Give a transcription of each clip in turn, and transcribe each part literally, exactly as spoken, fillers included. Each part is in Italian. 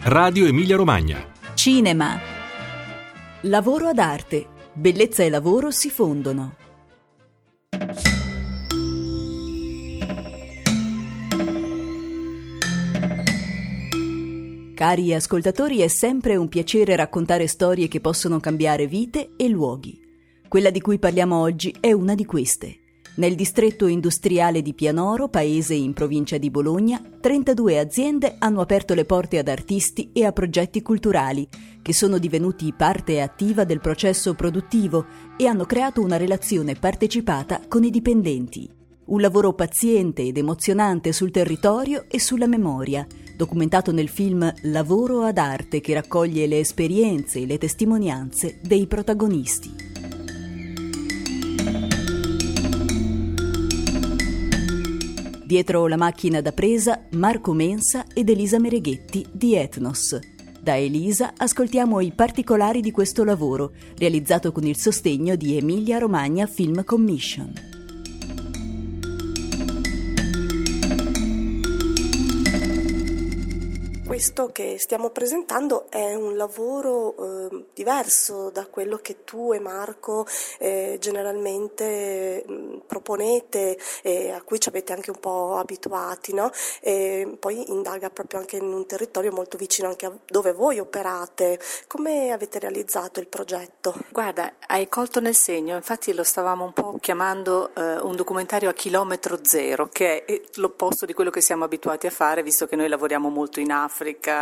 Radio Emilia Romagna. Cinema. Lavoro ad arte. Bellezza e lavoro si fondono. Cari ascoltatori, è sempre un piacere raccontare storie che possono cambiare vite e luoghi. Quella di cui parliamo oggi è una di queste. Nel distretto industriale di Pianoro, paese in provincia di Bologna, trentadue aziende hanno aperto le porte ad artisti e a progetti culturali, che sono divenuti parte attiva del processo produttivo e hanno creato una relazione partecipata con i dipendenti. Un lavoro paziente ed emozionante sul territorio e sulla memoria, documentato nel film Lavoro ad arte, che raccoglie le esperienze e le testimonianze dei protagonisti. Dietro la macchina da presa, Marco Mensa ed Elisa Mereghetti di Etnos. Da Elisa ascoltiamo i particolari di questo lavoro, realizzato con il sostegno di Emilia Romagna Film Commission. Questo che stiamo presentando è un lavoro eh, diverso da quello che tu e Marco eh, generalmente mh, proponete e a cui ci avete anche un po' abituati, no? E poi indaga proprio anche in un territorio molto vicino anche a dove voi operate. Come avete realizzato il progetto? Guarda, hai colto nel segno, infatti lo stavamo un po' chiamando eh, un documentario a chilometro zero, che è l'opposto di quello che siamo abituati a fare, visto che noi lavoriamo molto in Africa,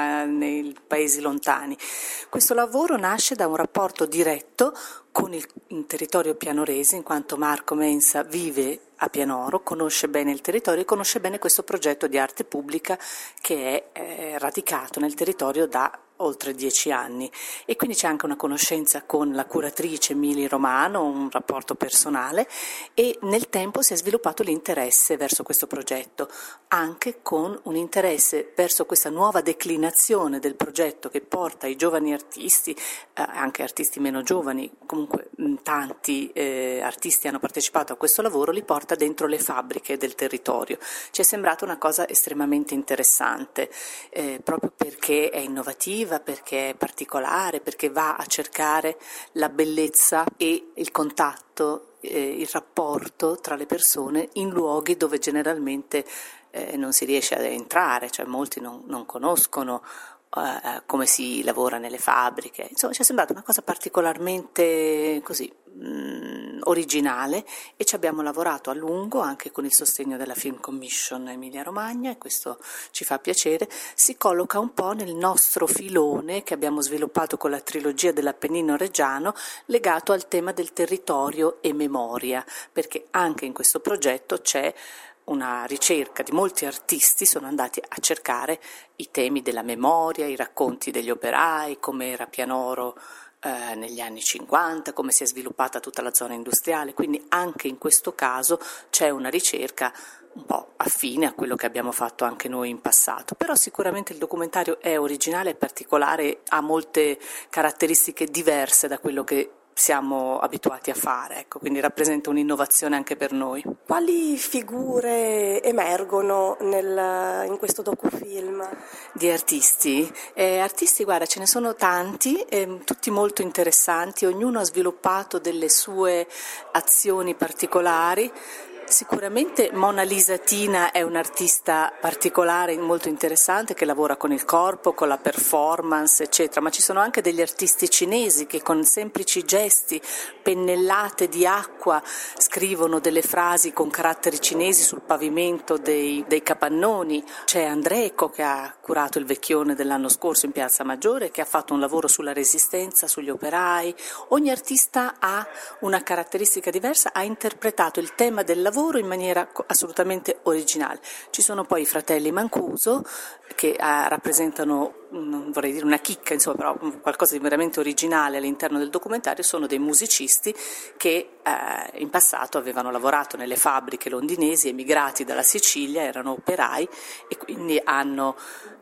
nei paesi lontani. Questo lavoro nasce da un rapporto diretto con il, il territorio pianorese, in quanto Marco Mensa vive a Pianoro, conosce bene il territorio e conosce bene questo progetto di arte pubblica che è eh, radicato nel territorio da oltre dieci anni, e quindi c'è anche una conoscenza con la curatrice Mili Romano, un rapporto personale, e nel tempo si è sviluppato l'interesse verso questo progetto, anche con un interesse verso questa nuova declinazione del progetto che porta i giovani artisti, eh, anche artisti meno giovani, comunque mh, tanti eh, artisti hanno partecipato a questo lavoro, li porta dentro le fabbriche del territorio. Ci è sembrata una cosa estremamente interessante, eh, proprio perché è innovativa, perché è particolare, perché va a cercare la bellezza e il contatto, eh, il rapporto tra le persone in luoghi dove generalmente eh, non si riesce ad entrare, cioè molti non, non conoscono eh, come si lavora nelle fabbriche. Insomma, ci è sembrata una cosa particolarmente così mh, originale, e ci abbiamo lavorato a lungo anche con il sostegno della Film Commission Emilia Romagna, e questo ci fa piacere. Si colloca un po' nel nostro filone che abbiamo sviluppato con la trilogia dell'Appennino Reggiano, legato al tema del territorio e memoria, perché anche in questo progetto c'è una ricerca di molti artisti, sono andati a cercare i temi della memoria, i racconti degli operai, come era Pianoro eh, negli anni cinquanta, come si è sviluppata tutta la zona industriale, quindi anche in questo caso c'è una ricerca un po' affine a quello che abbiamo fatto anche noi in passato, però sicuramente il documentario è originale, è particolare, ha molte caratteristiche diverse da quello che siamo abituati a fare, ecco, quindi rappresenta un'innovazione anche per noi. Quali figure emergono nel, in questo docufilm? Di artisti? Eh, artisti, guarda, ce ne sono tanti, eh, tutti molto interessanti, ognuno ha sviluppato delle sue azioni particolari. Sicuramente Mona Lisa Tina è un'artista particolare, molto interessante, che lavora con il corpo, con la performance, eccetera, ma ci sono anche degli artisti cinesi che con semplici gesti, pennellate di acqua, scrivono delle frasi con caratteri cinesi sul pavimento dei, dei capannoni. C'è Andreco, che ha curato il Vecchione dell'anno scorso in Piazza Maggiore, che ha fatto un lavoro sulla resistenza, sugli operai. Ogni artista ha una caratteristica diversa, ha interpretato il tema del lavoro in maniera assolutamente originale. Ci sono poi i fratelli Mancuso, che eh, rappresentano, non vorrei dire una chicca, insomma, però qualcosa di veramente originale all'interno del documentario. Sono dei musicisti che eh, in passato avevano lavorato nelle fabbriche londinesi, emigrati dalla Sicilia, erano operai e quindi hanno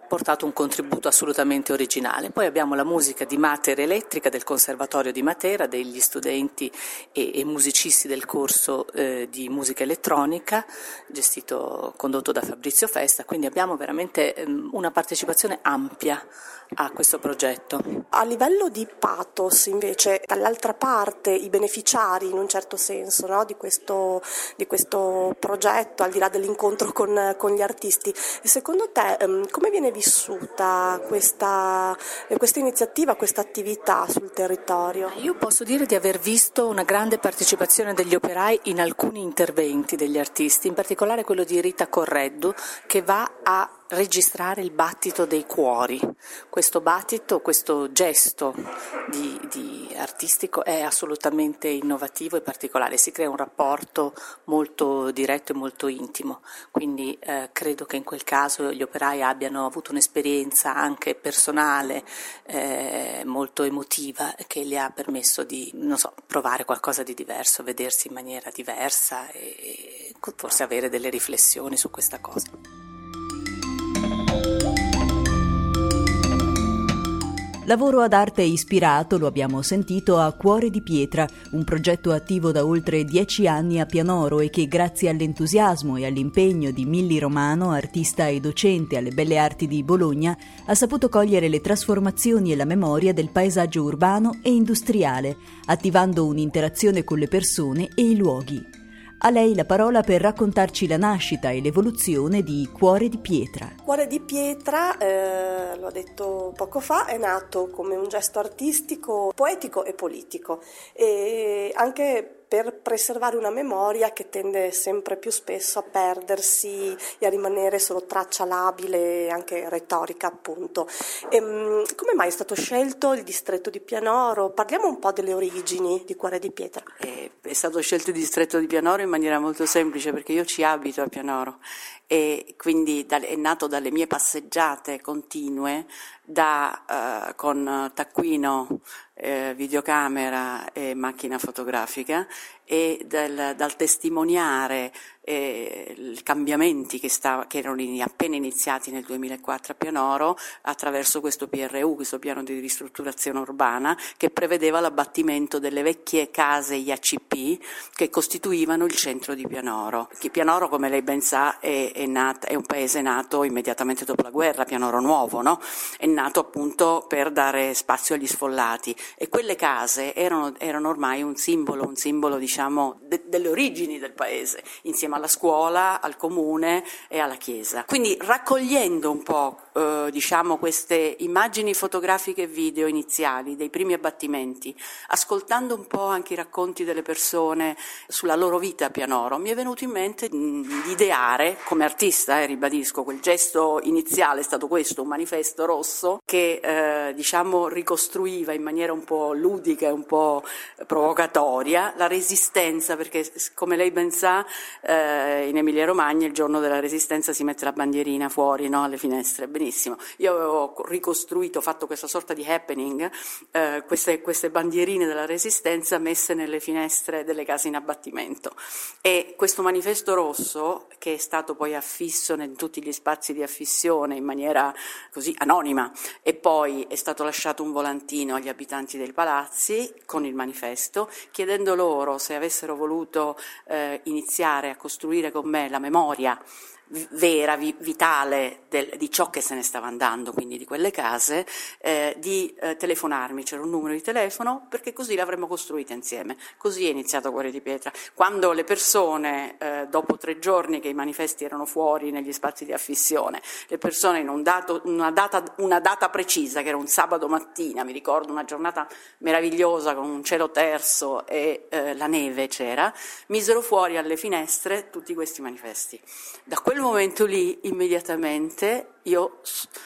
portato un contributo assolutamente originale. Poi abbiamo la musica di Mater Elettrica del Conservatorio di Matera, degli studenti e, e musicisti del corso eh, di musica elettronica, gestito, condotto da Fabrizio Festa, quindi abbiamo veramente ehm, una partecipazione ampia a questo progetto. A livello di pathos, invece, dall'altra parte i beneficiari, in un certo senso, no, di questo, di questo progetto, al di là dell'incontro con, con gli artisti, secondo te ehm, come viene vissuta questa, questa iniziativa, questa attività sul territorio? Io posso dire di aver visto una grande partecipazione degli operai in alcuni interventi degli artisti, in particolare quello di Rita Correddu, che va a registrare il battito dei cuori. Questo battito, questo gesto di, di artistico è assolutamente innovativo e particolare, si crea un rapporto molto diretto e molto intimo, quindi eh, credo che in quel caso gli operai abbiano avuto un'esperienza anche personale eh, molto emotiva che gli ha permesso di, non so, provare qualcosa di diverso, vedersi in maniera diversa e forse avere delle riflessioni su questa cosa. Lavoro ad arte ispirato, lo abbiamo sentito, a Cuore di Pietra, un progetto attivo da oltre dieci anni a Pianoro e che grazie all'entusiasmo e all'impegno di Milly Romano, artista e docente alle Belle Arti di Bologna, ha saputo cogliere le trasformazioni e la memoria del paesaggio urbano e industriale, attivando un'interazione con le persone e i luoghi. A lei la parola per raccontarci la nascita e l'evoluzione di Cuore di Pietra. Cuore di Pietra, eh, l'ho detto poco fa, è nato come un gesto artistico, poetico e politico, e anche per preservare una memoria che tende sempre più spesso a perdersi e a rimanere solo traccia labile, anche retorica appunto. E, come mai è stato scelto il distretto di Pianoro? Parliamo un po' delle origini di Cuore di Pietra. È, è stato scelto il distretto di Pianoro in maniera molto semplice perché io ci abito a Pianoro e quindi è nato dalle mie passeggiate continue da, uh, con taccuino, eh, videocamera e macchina fotografica e dal, dal testimoniare eh, i cambiamenti che, stava, che erano appena iniziati nel duemilaquattro a Pianoro attraverso questo P R U, questo piano di ristrutturazione urbana che prevedeva l'abbattimento delle vecchie case I A C P che costituivano il centro di Pianoro. Pianoro, come lei ben sa, è, è, nata, è un paese nato immediatamente dopo la guerra, Pianoro Nuovo, no? È nato appunto per dare spazio agli sfollati e quelle case erano, erano ormai un simbolo, un simbolo diciamo de, delle origini del paese, insieme alla scuola, al comune e alla chiesa. Quindi raccogliendo un po' eh, diciamo queste immagini fotografiche e video iniziali dei primi abbattimenti, ascoltando un po' anche i racconti delle persone sulla loro vita a Pianoro, mi è venuto in mente mh, di ideare, come artista, eh, ribadisco, quel gesto iniziale è stato questo, un manifesto rosso che eh, diciamo ricostruiva in maniera un po' ludica e un po' provocatoria la resistenza, perché come lei ben sa eh, in Emilia Romagna il giorno della Resistenza si mette la bandierina fuori, no, alle finestre, benissimo. Io avevo ricostruito, fatto questa sorta di happening, eh, queste, queste bandierine della Resistenza messe nelle finestre delle case in abbattimento e questo manifesto rosso, che è stato poi affisso in tutti gli spazi di affissione in maniera così anonima e poi è stato lasciato un volantino agli abitanti dei palazzi con il manifesto chiedendo loro se avessero voluto eh, iniziare a costruire con me la memoria vera, vi, vitale del, di ciò che se ne stava andando, quindi di quelle case, eh, di eh, telefonarmi, c'era un numero di telefono perché così l'avremmo costruita insieme. Così è iniziato Cuore di Pietra. Quando le persone, eh, dopo tre giorni che i manifesti erano fuori negli spazi di affissione, le persone in un dato, una, data, una data precisa, che era un sabato mattina, mi ricordo una giornata meravigliosa con un cielo terso e eh, la neve c'era, misero fuori alle finestre tutti questi manifesti. Da quel momento lì immediatamente io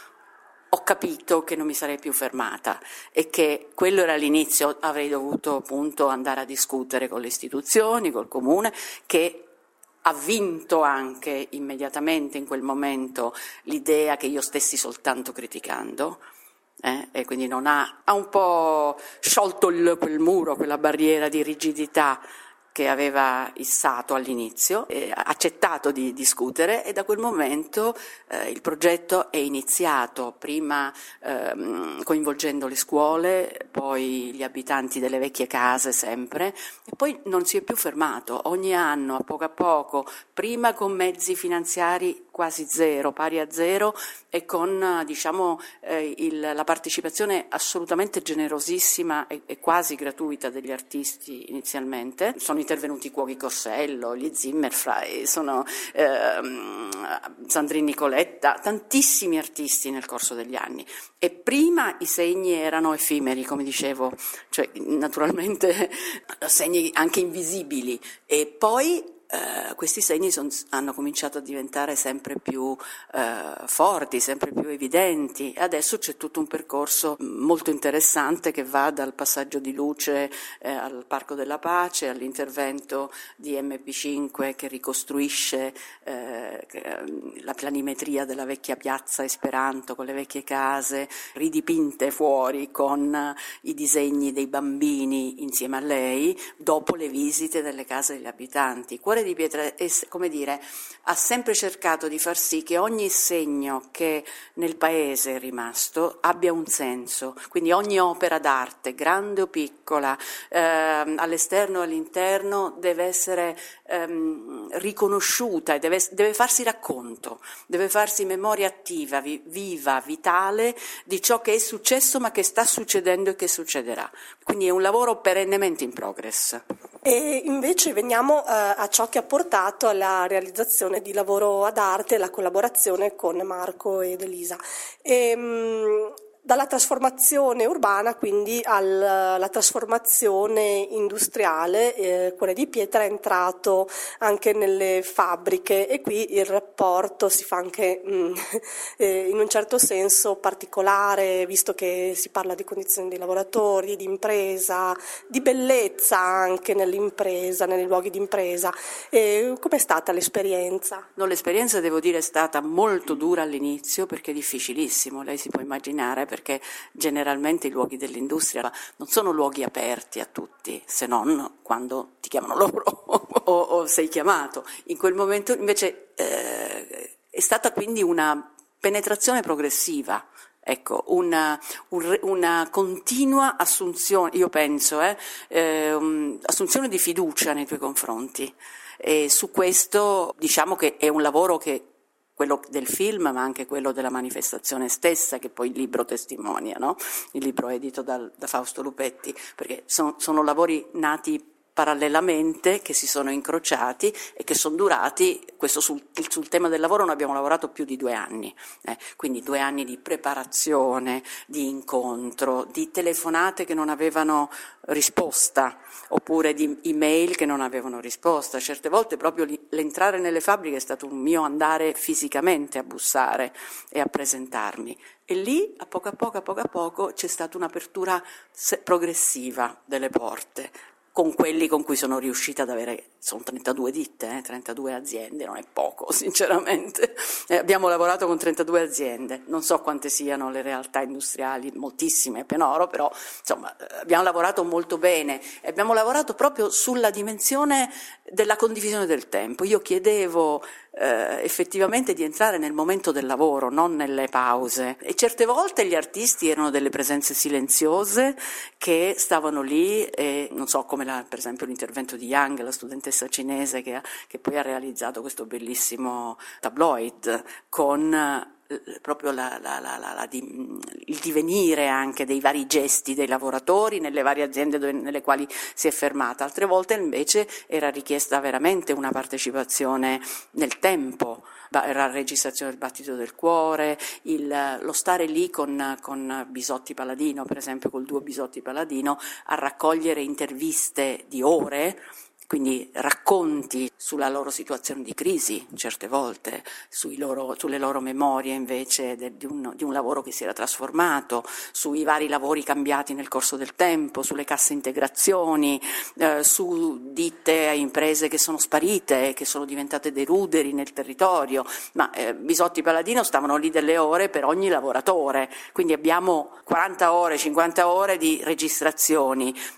ho capito che non mi sarei più fermata e che quello era l'inizio, avrei dovuto appunto andare a discutere con le istituzioni, col comune, che ha vinto anche immediatamente in quel momento l'idea che io stessi soltanto criticando. Eh, e quindi non ha, ha un po' sciolto il, quel muro, quella barriera di rigidità che aveva issato all'inizio, e ha accettato di discutere, e da quel momento eh, il progetto è iniziato, prima ehm, coinvolgendo le scuole, poi gli abitanti delle vecchie case sempre, e poi non si è più fermato. Ogni anno, a poco a poco, prima con mezzi finanziari quasi zero, pari a zero, e con diciamo eh, il, la partecipazione assolutamente generosissima e, e quasi gratuita degli artisti inizialmente. Sono intervenuti Cuochi Corsello, gli Zimmerfrei, sono ehm, Sandrine Nicoletta, tantissimi artisti nel corso degli anni. E prima i segni erano effimeri, come dicevo, cioè naturalmente segni anche invisibili, e poi Uh, questi segni son, hanno cominciato a diventare sempre più uh, forti, sempre più evidenti. Adesso c'è tutto un percorso molto interessante che va dal passaggio di luce eh, al Parco della Pace, all'intervento di M P cinque che ricostruisce eh, la planimetria della vecchia piazza Esperanto con le vecchie case ridipinte fuori con uh, i disegni dei bambini insieme a lei, dopo le visite delle case degli abitanti. Cuore di Pietra è, come dire, ha sempre cercato di far sì che ogni segno che nel paese è rimasto abbia un senso, quindi ogni opera d'arte, grande o piccola, ehm, all'esterno o all'interno, deve essere ehm, riconosciuta e deve, deve farsi racconto, deve farsi memoria attiva, vi, viva, vitale di ciò che è successo ma che sta succedendo e che succederà. Quindi è un lavoro perennemente in progress. E invece veniamo eh, a ciò che ha portato alla realizzazione di Lavoro ad Arte e la collaborazione con Marco ed Elisa. E, mh, dalla trasformazione urbana quindi alla trasformazione industriale, eh, Cuore di Pietra è entrato anche nelle fabbriche, e qui il rapporto si fa anche mh, eh, in un certo senso particolare, visto che si parla di condizioni dei lavoratori, di impresa, di bellezza anche nell'impresa, nei luoghi di impresa. E com'è stata l'esperienza? No, l'esperienza devo dire è stata molto dura all'inizio, perché è difficilissimo, lei si può immaginare, perché generalmente i luoghi dell'industria non sono luoghi aperti a tutti, se non quando ti chiamano loro o, o sei chiamato. In quel momento invece eh, è stata quindi una penetrazione progressiva. Ecco, una, un, una continua assunzione, io penso, eh, eh, um, assunzione di fiducia nei tuoi confronti. E su questo diciamo che è un lavoro che, quello del film, ma anche quello della manifestazione stessa, che poi il libro testimonia, no? Il libro edito dal, da Fausto Lupetti, perché son, sono lavori nati parallelamente, che si sono incrociati e che sono durati. Questo sul, sul tema del lavoro noi abbiamo lavorato più di due anni, eh, quindi due anni di preparazione, di incontro, di telefonate che non avevano risposta, oppure di email che non avevano risposta. Certe volte proprio l'entrare nelle fabbriche è stato un mio andare fisicamente a bussare e a presentarmi. E lì, a poco a poco, a poco a poco, c'è stata un'apertura progressiva delle porte, con quelli con cui sono riuscita ad avere, sono trentadue ditte, eh, trentadue aziende, non è poco sinceramente, eh, abbiamo lavorato con trentadue aziende, non so quante siano le realtà industriali, moltissime a Pianoro, però insomma abbiamo lavorato molto bene e abbiamo lavorato proprio sulla dimensione della condivisione del tempo. Io chiedevo eh, effettivamente di entrare nel momento del lavoro, non nelle pause, e certe volte gli artisti erano delle presenze silenziose che stavano lì, e non so, come la, per esempio l'intervento di Yang, la studentessa cinese che, ha, che poi ha realizzato questo bellissimo tabloid con eh, proprio la, la, la, la, la, di, il divenire anche dei vari gesti dei lavoratori nelle varie aziende dove, nelle quali si è fermata. Altre volte invece era richiesta veramente una partecipazione nel tempo, la registrazione del battito del cuore, il, lo stare lì con, con Bisotti Paladino, per esempio col duo Bisotti Paladino, a raccogliere interviste di ore, quindi racconti sulla loro situazione di crisi, certe volte, sui loro, sulle loro memorie invece de, di, un, di un lavoro che si era trasformato, sui vari lavori cambiati nel corso del tempo, sulle casse integrazioni, eh, su ditte e imprese che sono sparite, che sono diventate dei ruderi nel territorio, ma eh, Bisotti Paladino stavano lì delle ore per ogni lavoratore, quindi abbiamo quaranta ore, cinquanta ore di registrazioni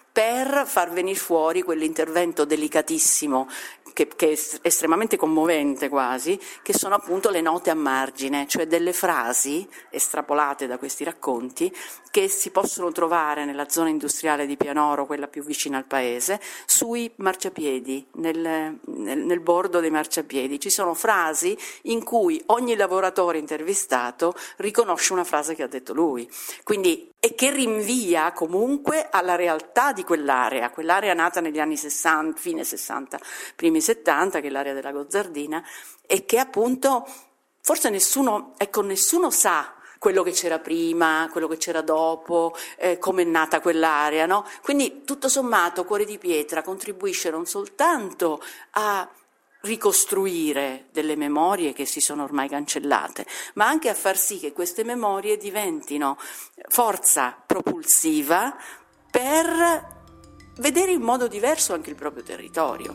per far venire fuori quell'intervento delicatissimo che, che è estremamente commovente quasi, che sono appunto le note a margine, cioè delle frasi estrapolate da questi racconti che si possono trovare nella zona industriale di Pianoro, quella più vicina al paese, sui marciapiedi, nel, nel, nel bordo dei marciapiedi. Ci sono frasi in cui ogni lavoratore intervistato riconosce una frase che ha detto lui, quindi, e che rinvia comunque alla realtà di quell'area, quell'area nata negli anni sessanta, fine sessanta, primi settanta, che è l'area della Gozzardina, e che appunto forse nessuno, ecco, nessuno sa quello che c'era prima, quello che c'era dopo, eh, come è nata quell'area, no? Quindi tutto sommato Cuore di Pietra contribuisce non soltanto a ricostruire delle memorie che si sono ormai cancellate, ma anche a far sì che queste memorie diventino forza propulsiva per vedere in modo diverso anche il proprio territorio.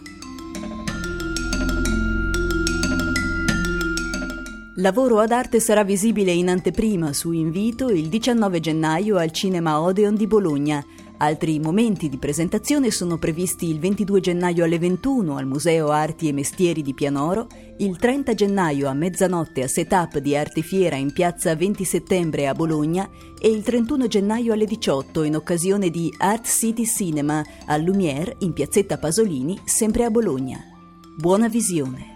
Lavoro ad arte sarà visibile in anteprima su invito il diciannove gennaio al Cinema Odeon di Bologna. Altri momenti di presentazione sono previsti il ventidue gennaio alle ventuno al Museo Arti e Mestieri di Pianoro, il trenta gennaio a mezzanotte a Setup di Artefiera in piazza venti settembre a Bologna e il trentuno gennaio alle diciotto in occasione di Art City Cinema al Lumière in piazzetta Pasolini, sempre a Bologna. Buona visione!